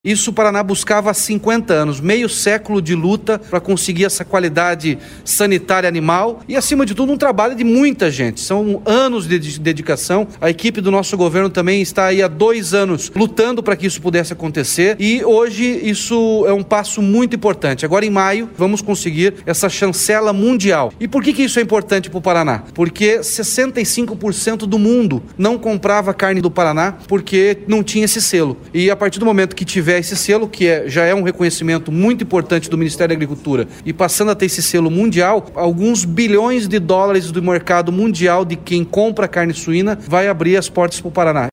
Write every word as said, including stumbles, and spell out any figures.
Isso o Paraná buscava há cinquenta anos, meio século de luta para conseguir essa qualidade sanitária animal e, acima de tudo, um trabalho de muita gente. São anos de dedicação. A equipe do nosso governo também está aí há dois anos lutando para que isso pudesse acontecer e hoje isso é um passo muito importante. Agora, em maio, vamos conseguir essa chancela mundial. E por que que isso é importante para o Paraná? Porque sessenta e cinco por cento do mundo não comprava carne do Paraná porque não tinha esse selo. E a partir do momento que tiver esse selo, que é, já é um reconhecimento muito importante do Ministério da Agricultura, e passando a ter esse selo mundial, alguns bilhões de dólares do mercado mundial de quem compra carne suína vai abrir as portas para o Paraná.